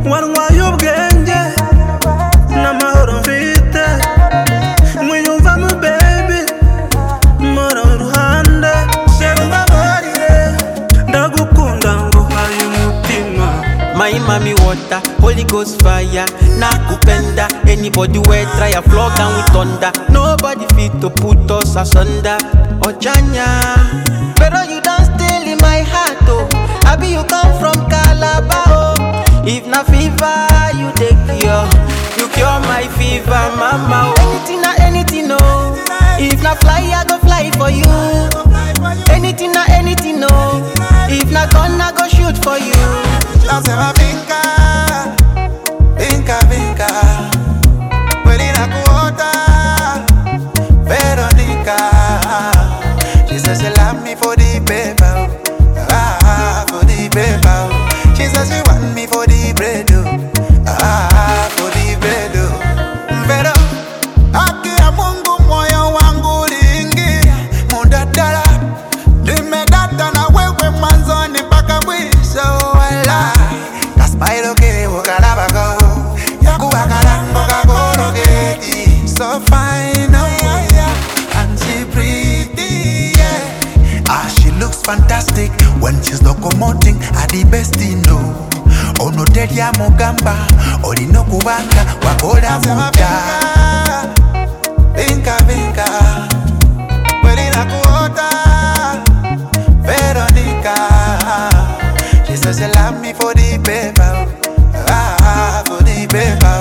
Warwa y'ubwenge n'amahoro mfite mwiyumva mu baby mora uruhande sheri mbabarire ndagukunda nguhaye umutima. My mommy water, Holy Ghost fire, nakupenda. Anybody where try a flog and we thunder. Nobody fit to put us asunder. Ojanya, pero you don't steal in my heart, oh. Abi you come from Calabar, oh. If na fever, you take cure. You cure my fever, mama, oh. Anything, oh. If na fly, I go fly for you. Anything, oh. If na gun, I go shoot for you. Now say my vinca, Melina Kuota, Veronica. She says she love me for the paper, for the paper. She says she want me for the bread, for the bread. Pero haki ya Mungu moyo wangu lingi mudadala, nimedata na wewe mwanzoni mpaka mwisho. Kaspiro que bokarabago, yakubakarango kagorogeti. So fine, oh yeah, and she pretty, yeah. Ah, she looks fantastic when she's locomoting at the best in no. Ono teria mugamba, orino kubanga, wakola muda. Vinca, Melina Kuota, Veronica. She says she love me for the paper, for the paper.